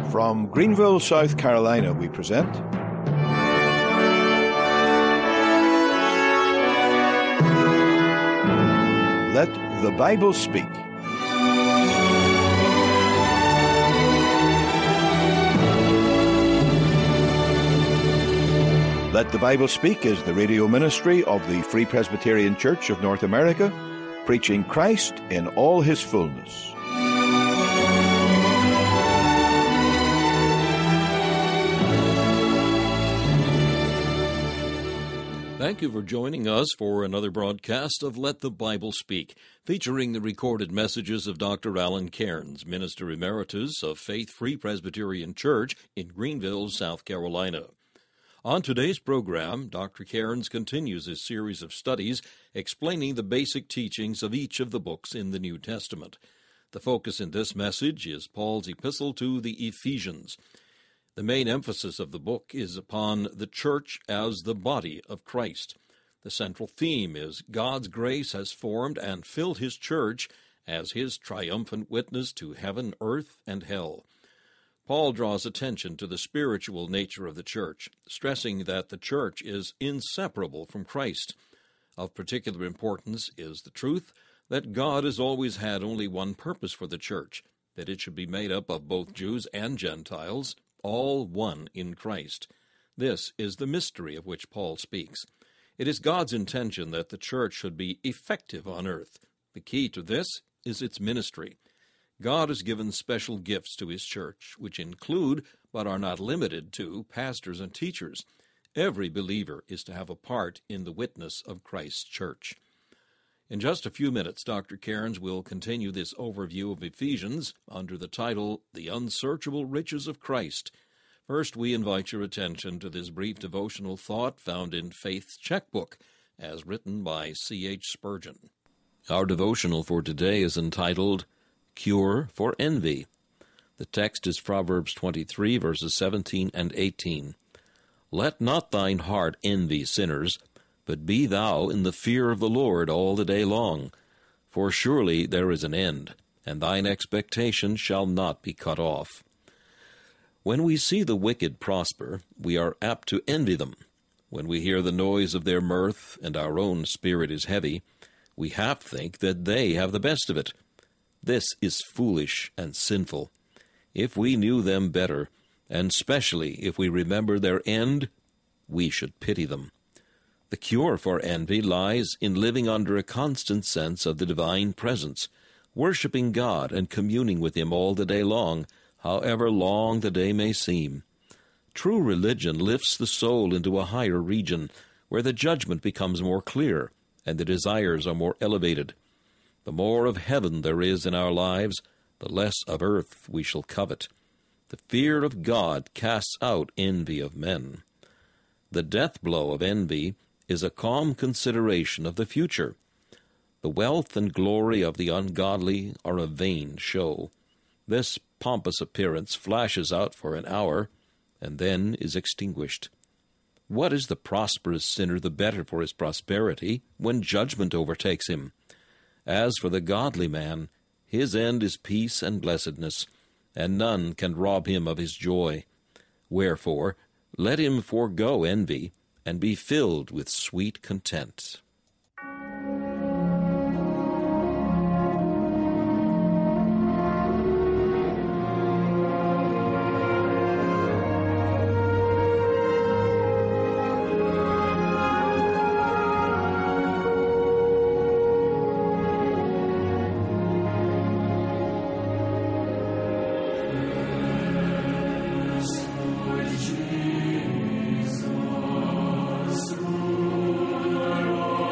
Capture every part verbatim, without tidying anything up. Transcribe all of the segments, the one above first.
From Greenville, South Carolina, we present Let the Bible Speak. Let the Bible Speak is the radio ministry of the Free Presbyterian Church of North America, preaching Christ in all his fullness. Thank you for joining us for another broadcast of Let the Bible Speak, featuring the recorded messages of Doctor Alan Cairns, Minister Emeritus of Faith Free Presbyterian Church in Greenville, South Carolina. On today's program, Doctor Cairns continues his series of studies explaining the basic teachings of each of the books in the New Testament. The focus in this message is Paul's epistle to the Ephesians. The main emphasis of the book is upon the church as the body of Christ. The central theme is God's grace has formed and filled his church as his triumphant witness to heaven, earth, and hell. Paul draws attention to the spiritual nature of the church, stressing that the church is inseparable from Christ. Of particular importance is the truth that God has always had only one purpose for the church, that it should be made up of both Jews and Gentiles, all one in Christ. This is the mystery of which Paul speaks. It is God's intention that the church should be effective on earth. The key to this is its ministry. God has given special gifts to his church, which include, but are not limited to, pastors and teachers. Every believer is to have a part in the witness of Christ's church. In just a few minutes, Doctor Cairns will continue this overview of Ephesians under the title, The Unsearchable Riches of Christ. First, we invite your attention to this brief devotional thought found in Faith's Checkbook, as written by C H Spurgeon. Our devotional for today is entitled, Cure for Envy. The text is Proverbs twenty-three, verses seventeen and eighteen. Let not thine heart envy sinners, but be thou in the fear of the Lord all the day long. For surely there is an end, and thine expectation shall not be cut off. When we see the wicked prosper, we are apt to envy them. When we hear the noise of their mirth, and our own spirit is heavy, we half think that they have the best of it. This is foolish and sinful. If we knew them better, and specially if we remember their end, we should pity them. The cure for envy lies in living under a constant sense of the divine presence, worshiping God and communing with him all the day long, however long the day may seem. True religion lifts the soul into a higher region, where the judgment becomes more clear and the desires are more elevated. The more of heaven there is in our lives, the less of earth we shall covet. The fear of God casts out envy of men. The death blow of envy is a calm consideration of the future. The wealth and glory of the ungodly are a vain show. This pompous appearance flashes out for an hour, and then is extinguished. What is the prosperous sinner the better for his prosperity when judgment overtakes him? As for the godly man, his end is peace and blessedness, and none can rob him of his joy. Wherefore, let him forego envy, and be filled with sweet content. Jesus, Lord.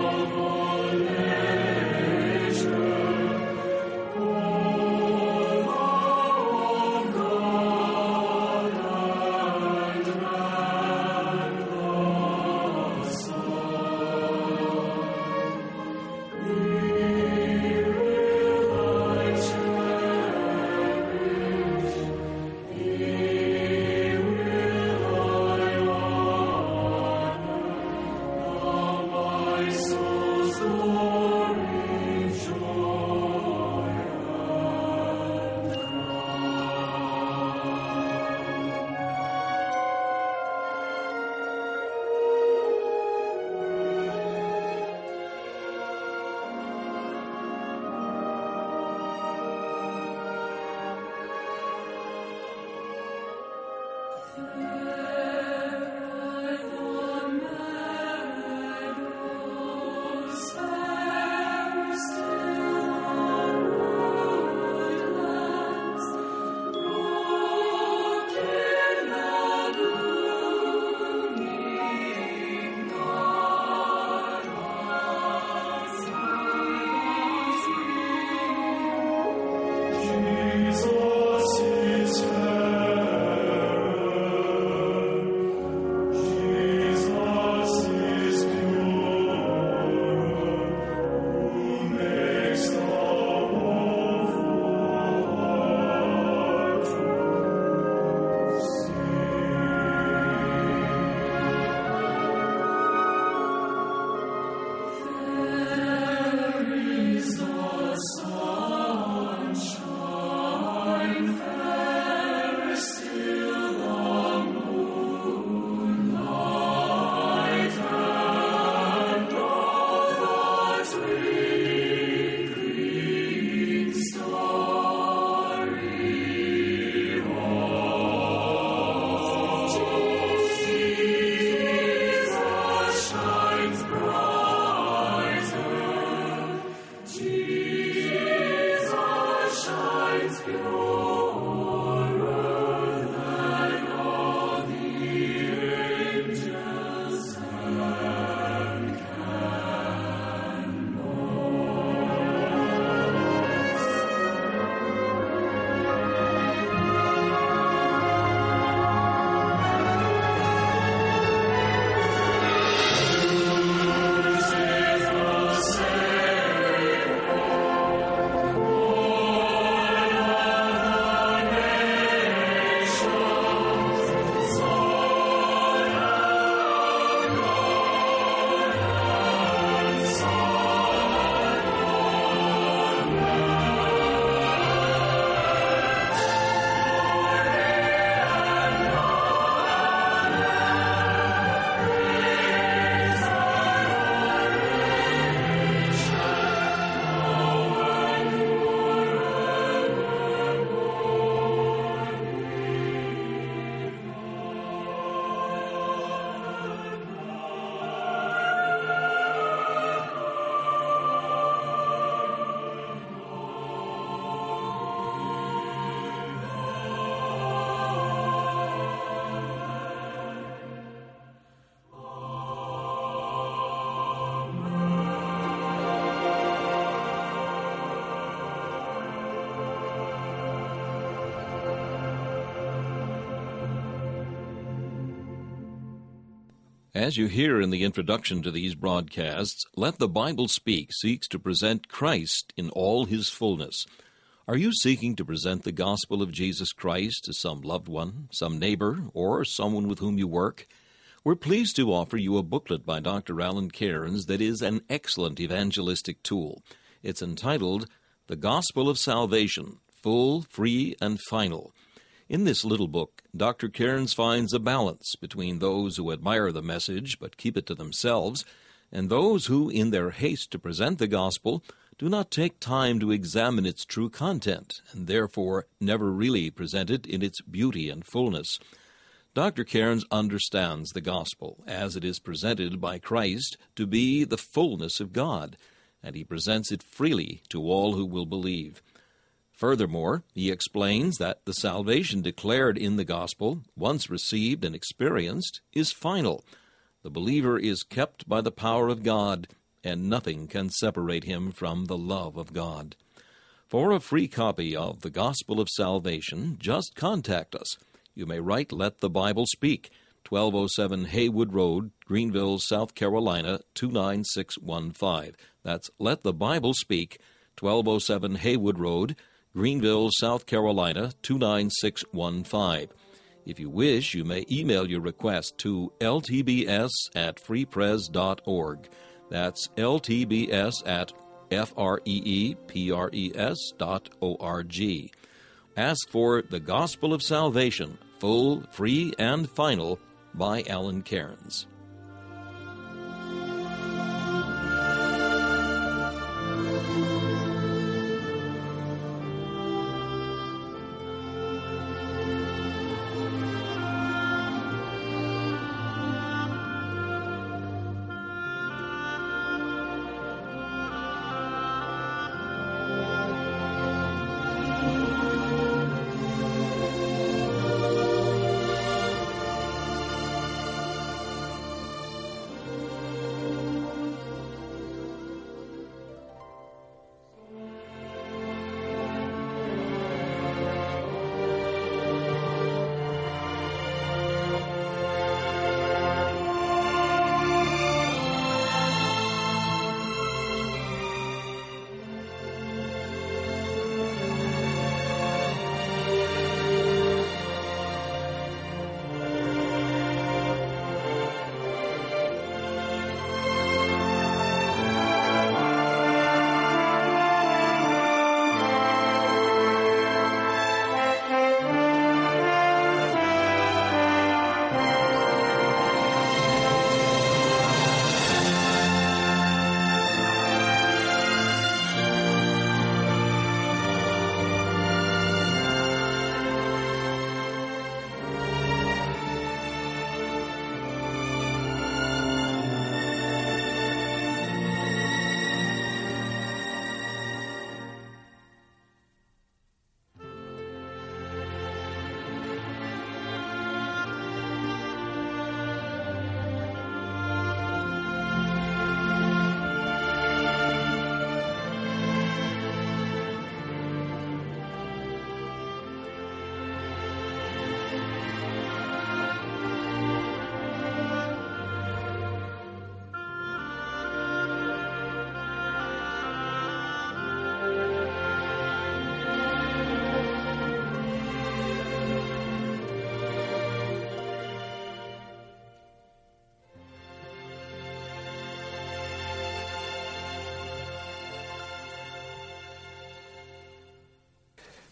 As you hear in the introduction to these broadcasts, Let the Bible Speak seeks to present Christ in all his fullness. Are you seeking to present the gospel of Jesus Christ to some loved one, some neighbor, or someone with whom you work? We're pleased to offer you a booklet by Doctor Alan Cairns that is an excellent evangelistic tool. It's entitled, The Gospel of Salvation, Full, Free, and Final. In this little book, Doctor Cairns finds a balance between those who admire the message but keep it to themselves, and those who, in their haste to present the gospel, do not take time to examine its true content, and therefore never really present it in its beauty and fullness. Doctor Cairns understands the gospel, as it is presented by Christ, to be the fullness of God, and he presents it freely to all who will believe. Furthermore, he explains that the salvation declared in the gospel, once received and experienced, is final. The believer is kept by the power of God, and nothing can separate him from the love of God. For a free copy of The Gospel of Salvation, just contact us. You may write Let the Bible Speak, twelve oh seven Haywood Road, Greenville, South Carolina, two nine six one five. That's Let the Bible Speak, twelve oh seven Haywood Road, Greenville, South Carolina, two nine six one five. If you wish, you may email your request to l t b s at free pres dot org. That's l t b s at f r e e p r e s dot o r g. Ask for The Gospel of Salvation, Full, Free, and Final by Alan Cairns.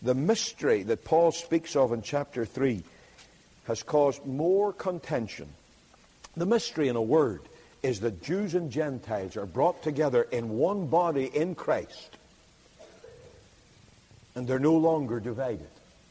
the mystery that Paul speaks of in chapter three has caused more contention. The mystery, in a word, is that Jews and Gentiles are brought together in one body in Christ, and they're no longer divided.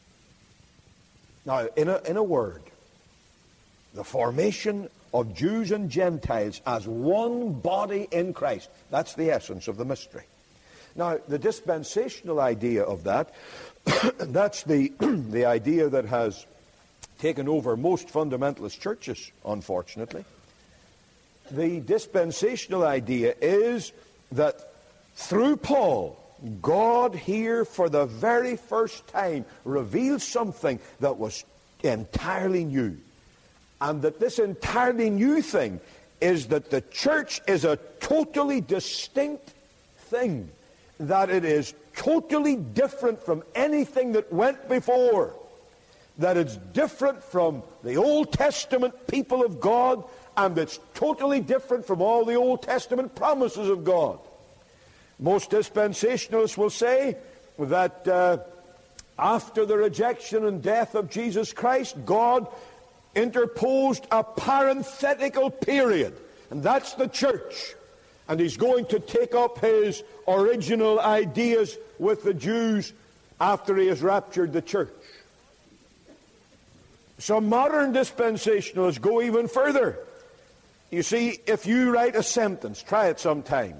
Now, in a, in a word, the formation of Jews and Gentiles as one body in Christ, that's the essence of the mystery. Now, the dispensational idea of that, that's the, the idea that has taken over most fundamentalist churches, unfortunately. The dispensational idea is that through Paul, God here for the very first time revealed something that was entirely new. And that this entirely new thing is that the church is a totally distinct thing. That it is totally different from anything that went before. That it's different from the Old Testament people of God, and it's totally different from all the Old Testament promises of God. Most dispensationalists will say that uh, after the rejection and death of Jesus Christ, God interposed a parenthetical period, and that's the church. And he's going to take up his original ideas with the Jews after he has raptured the church. Some modern dispensationalists go even further. You see, if you write a sentence, try it sometime.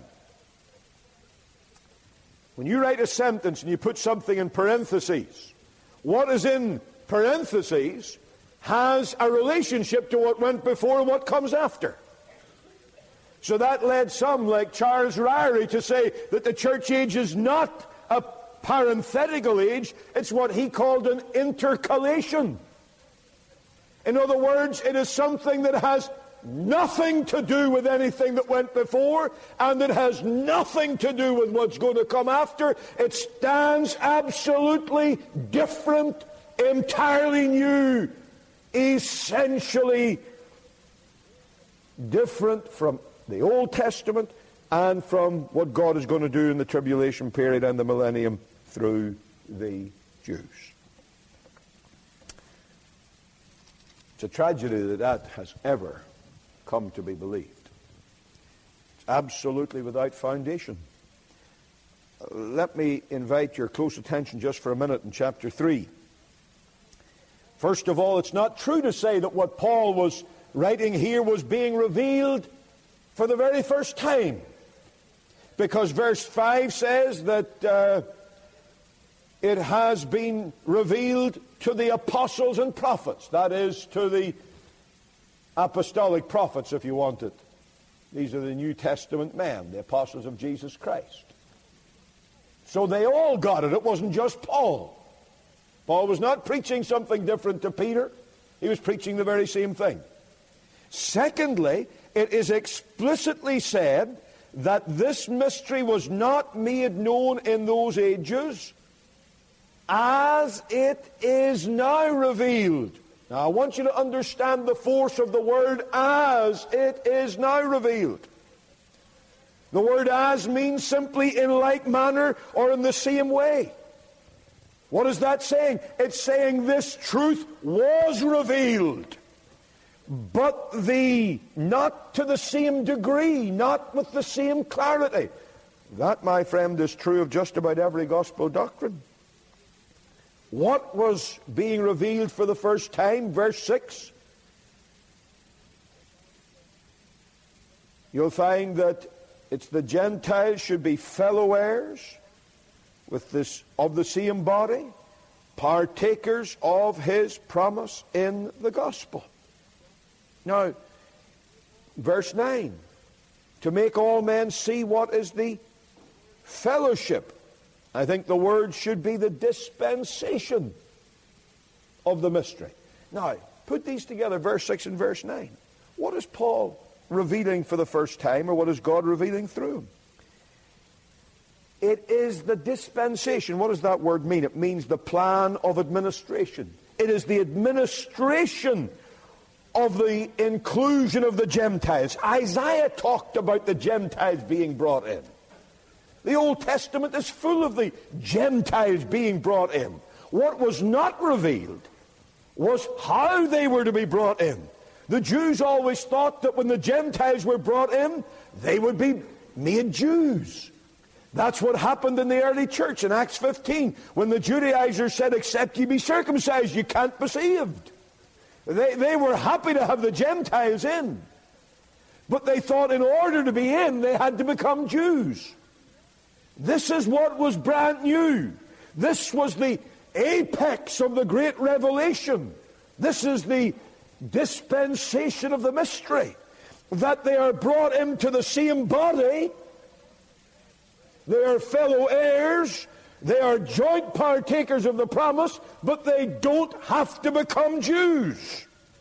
When you write a sentence and you put something in parentheses, what is in parentheses has a relationship to what went before and what comes after. So that led some, like Charles Ryrie, to say that the church age is not a parenthetical age, it's what he called an intercalation. In other words, it is something that has nothing to do with anything that went before, and it has nothing to do with what's going to come after. It stands absolutely different, entirely new, essentially different from the Old Testament and from what God is going to do in the tribulation period and the millennium through the Jews. It's a tragedy that that has ever come to be believed. It's absolutely without foundation. Let me invite your close attention just for a minute in chapter three. First of all, it's not true to say that what Paul was writing here was being revealed for the very first time. Because verse five says that uh, it has been revealed to the apostles and prophets. That is, to the apostolic prophets, if you want it. These are the New Testament men, the apostles of Jesus Christ. So they all got it. It wasn't just Paul. Paul was not preaching something different to Peter. He was preaching the very same thing. Secondly, it is explicitly said that this mystery was not made known in those ages as it is now revealed. Now, I want you to understand the force of the word as it is now revealed. The word as means simply in like manner or in the same way. What is that saying? It's saying this truth was revealed, but the not to the same degree, not with the same clarity. That, my friend, is true of just about every gospel doctrine. What was being revealed for the first time? Verse six. You'll find that it's the Gentiles should be fellow heirs with this of the same body, partakers of his promise in the gospel. Now, verse nine, to make all men see what is the fellowship. I think the word should be the dispensation of the mystery. Now, put these together, verse six and verse nine. What is Paul revealing for the first time, or what is God revealing through him? It is the dispensation. What does that word mean? It means the plan of administration. It is the administration of the inclusion of the Gentiles. Isaiah talked about the Gentiles being brought in. The Old Testament is full of the Gentiles being brought in. What was not revealed was how they were to be brought in. The Jews always thought that when the Gentiles were brought in, they would be made Jews. That's what happened in the early church in Acts fifteen, when the Judaizers said, except ye be circumcised, you can't be saved. They, they were happy to have the Gentiles in. But they thought in order to be in, they had to become Jews. This is what was brand new. This was the apex of the great revelation. This is the dispensation of the mystery, that they are brought into the same body. They are fellow heirs. They are joint partakers of the promise, but they don't have to become Jews.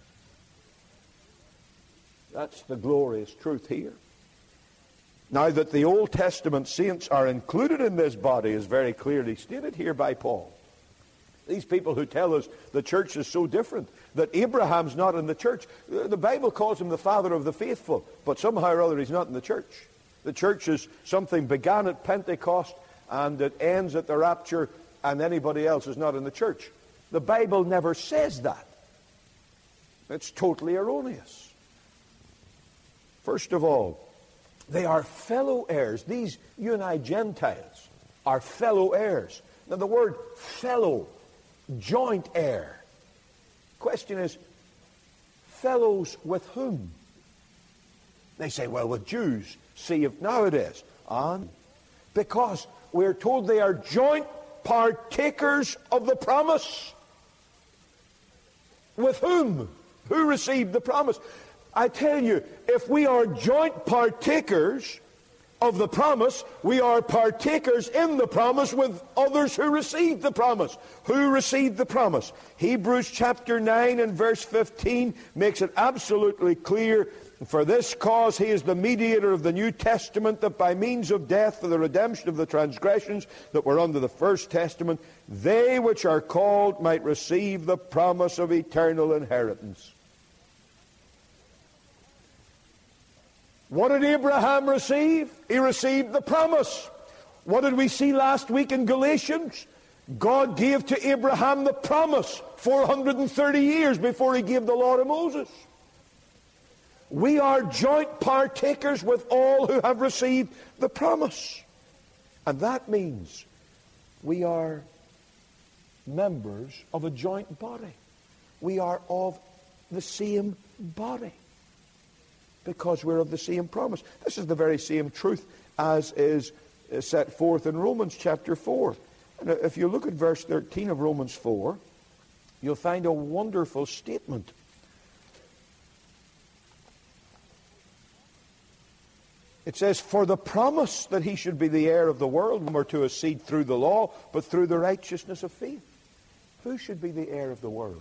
That's the glorious truth here. Now that the Old Testament saints are included in this body is very clearly stated here by Paul. These people who tell us the church is so different, that Abraham's not in the church. The Bible calls him the father of the faithful, but somehow or other he's not in the church. The church is something began at Pentecost and it ends at the rapture, and anybody else is not in the church. The Bible never says that. It's totally erroneous. First of all, they are fellow heirs. These you and I Gentiles are fellow heirs. Now the word fellow, joint heir. Question is, fellows with whom? They say, well, with Jews. See if nowadays. And because we're told they are joint partakers of the promise. With whom? Who received the promise? I tell you, if we are joint partakers of the promise, we are partakers in the promise with others who received the promise. Who received the promise? Hebrews chapter nine and verse fifteen makes it absolutely clear. For this cause he is the mediator of the New Testament, that by means of death for the redemption of the transgressions that were under the first testament, they which are called might receive the promise of eternal inheritance. What did Abraham receive? He received the promise. What did we see last week in Galatians? God gave to Abraham the promise four hundred thirty years before he gave the law to Moses. We are joint partakers with all who have received the promise. And that means we are members of a joint body. We are of the same body, because we're of the same promise. This is the very same truth as is set forth in Romans chapter four. And if you look at verse thirteen of Romans four, you'll find a wonderful statement. It says, for the promise that he should be the heir of the world were to a seed through the law, but through the righteousness of faith. Who should be the heir of the world?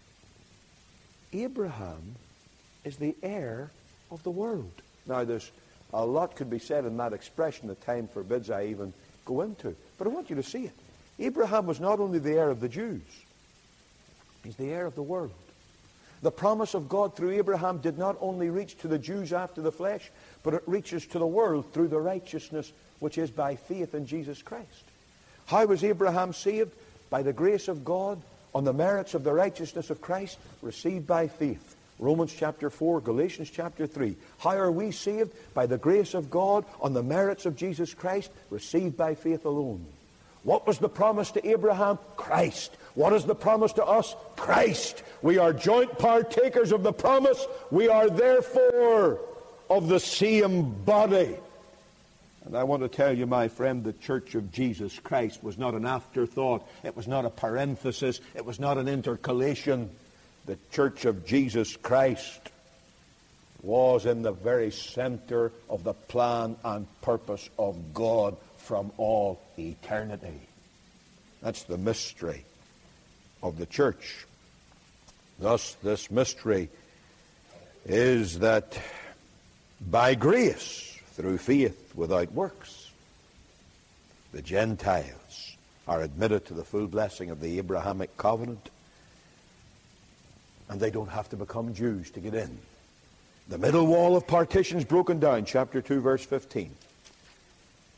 Abraham is the heir of the world. Now, there's a lot could be said in that expression that time forbids I even go into. But I want you to see it. Abraham was not only the heir of the Jews, he's the heir of the world. The promise of God through Abraham did not only reach to the Jews after the flesh, but it reaches to the world through the righteousness which is by faith in Jesus Christ. How was Abraham saved? By the grace of God, on the merits of the righteousness of Christ, received by faith. Romans chapter four, Galatians chapter three. How are we saved? By the grace of God, on the merits of Jesus Christ, received by faith alone. What was the promise to Abraham? Christ. What is the promise to us? Christ. We are joint partakers of the promise. We are therefore of the same body. And I want to tell you, my friend, the Church of Jesus Christ was not an afterthought. It was not a parenthesis. It was not an intercalation. The Church of Jesus Christ was in the very center of the plan and purpose of God from all eternity. That's the mystery of the church. Thus, this mystery is that by grace, through faith without works, the Gentiles are admitted to the full blessing of the Abrahamic covenant, and they don't have to become Jews to get in. The middle wall of partition is broken down, chapter two, verse fifteen.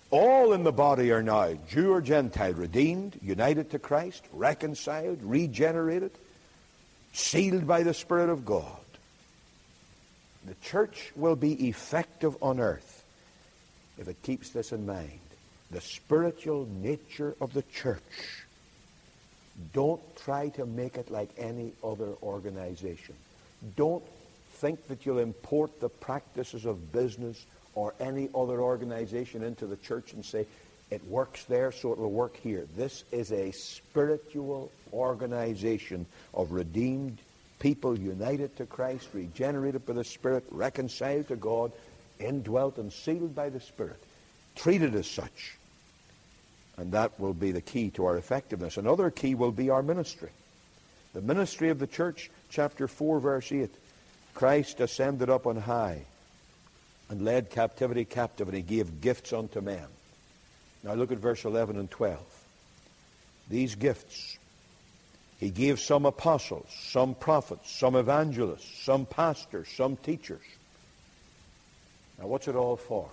All in the body are now, Jew or Gentile, redeemed, united to Christ, reconciled, regenerated, sealed by the Spirit of God. The church will be effective on earth if it keeps this in mind. The spiritual nature of the church. Don't try to make it like any other organization. Don't think that you'll import the practices of business or any other organization into the church and say, it works there, so it will work here. This is a spiritual organization of redeemed people united to Christ, regenerated by the Spirit, reconciled to God, indwelt and sealed by the Spirit, treated as such. And that will be the key to our effectiveness. Another key will be our ministry. The ministry of the church, chapter four, verse eight. Christ ascended up on high and led captivity captive, and he gave gifts unto men. Now look at verse eleven and twelve. These gifts, he gave some apostles, some prophets, some evangelists, some pastors, some teachers. Now what's it all for?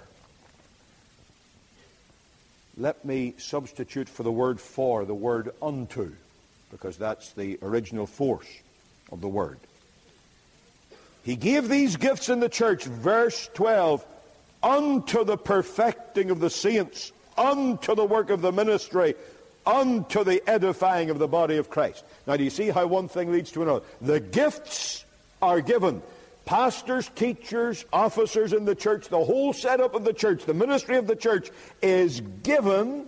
Let me substitute for the word for the word unto, because that's the original force of the word. He gave these gifts in the church, verse twelve, unto the perfecting of the saints, unto the work of the ministry, unto the edifying of the body of Christ. Now do you see how one thing leads to another? The gifts are given. Pastors, teachers, officers in the church, the whole setup of the church, the ministry of the church is given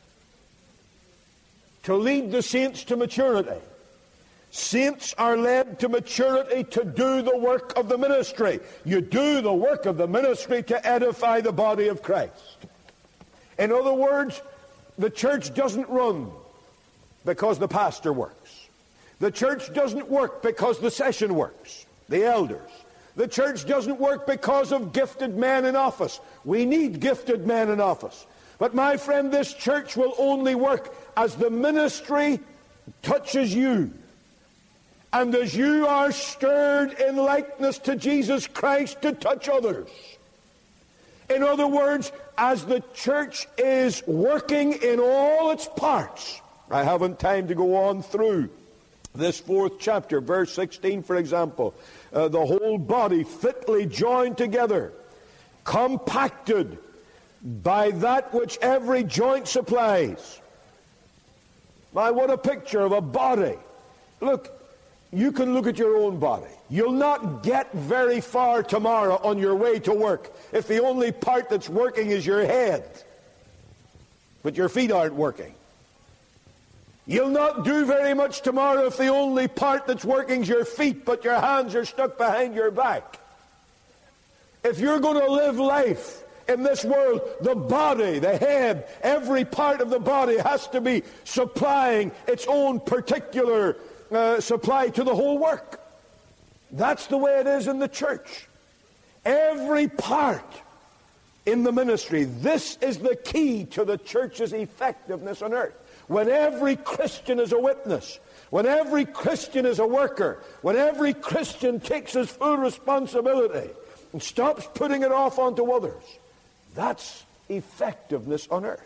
to lead the saints to maturity. Saints are led to maturity to do the work of the ministry. You do the work of the ministry to edify the body of Christ. In other words, the church doesn't run because the pastor works. The church doesn't work because the session works, the elders. The church doesn't work because of gifted men in office. We need gifted men in office. But my friend, this church will only work as the ministry touches you. And as you are stirred in likeness to Jesus Christ to touch others. In other words, as the church is working in all its parts. I haven't time to go on through this fourth chapter, verse sixteen, for example. Uh, the whole body fitly joined together, compacted by that which every joint supplies. My, what a picture of a body. Look, you can look at your own body. You'll not get very far tomorrow on your way to work if the only part that's working is your head, but your feet aren't working. You'll not do very much tomorrow if the only part that's working is your feet, but your hands are stuck behind your back. If you're going to live life in this world, the body, the head, every part of the body has to be supplying its own particular uh, supply to the whole work. That's the way it is in the church. Every part in the ministry. This is the key to the church's effectiveness on earth. When every Christian is a witness, when every Christian is a worker, when every Christian takes his full responsibility and stops putting it off onto others, that's effectiveness on earth.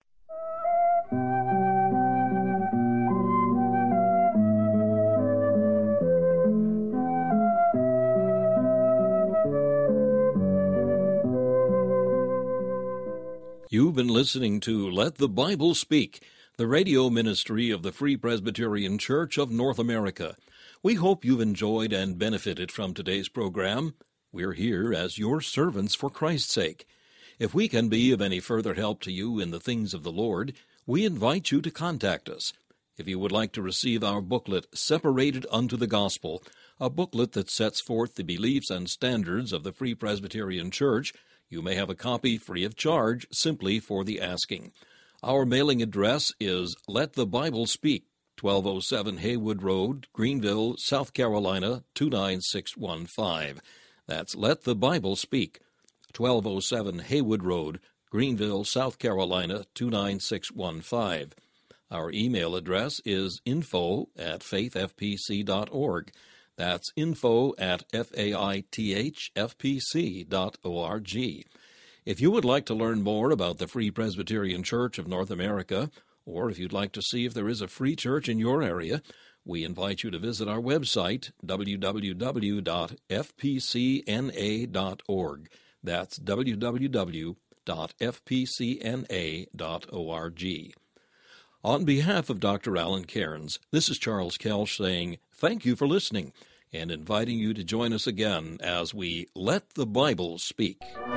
You've been listening to Let the Bible Speak, the radio ministry of the Free Presbyterian Church of North America. We hope you've enjoyed and benefited from today's program. We're here as your servants for Christ's sake. If we can be of any further help to you in the things of the Lord, we invite you to contact us. If you would like to receive our booklet, Separated Unto the Gospel, a booklet that sets forth the beliefs and standards of the Free Presbyterian Church, you may have a copy free of charge simply for the asking. Our mailing address is Let the Bible Speak, twelve oh seven Haywood Road, Greenville, South Carolina, two nine six one five. That's Let the Bible Speak, twelve oh seven Haywood Road, Greenville, South Carolina, two nine six one five. Our email address is info at faith f p c dot org. That's info at faithfpc dot org. If you would like to learn more about the Free Presbyterian Church of North America, or if you'd like to see if there is a free church in your area, we invite you to visit our website, w w w dot f p c n a dot org. That's w w w dot f p c n a dot org. On behalf of Doctor Alan Cairns, this is Charles Kelsch saying thank you for listening and inviting you to join us again as we Let the Bible Speak.